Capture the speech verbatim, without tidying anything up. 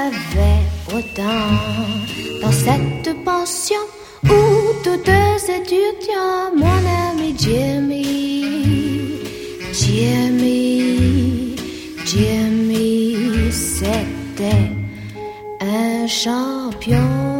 avait autant dans cette pension où tous deux étudiants, mon ami Jimmy, Jimmy, Jimmy, c'était un champion.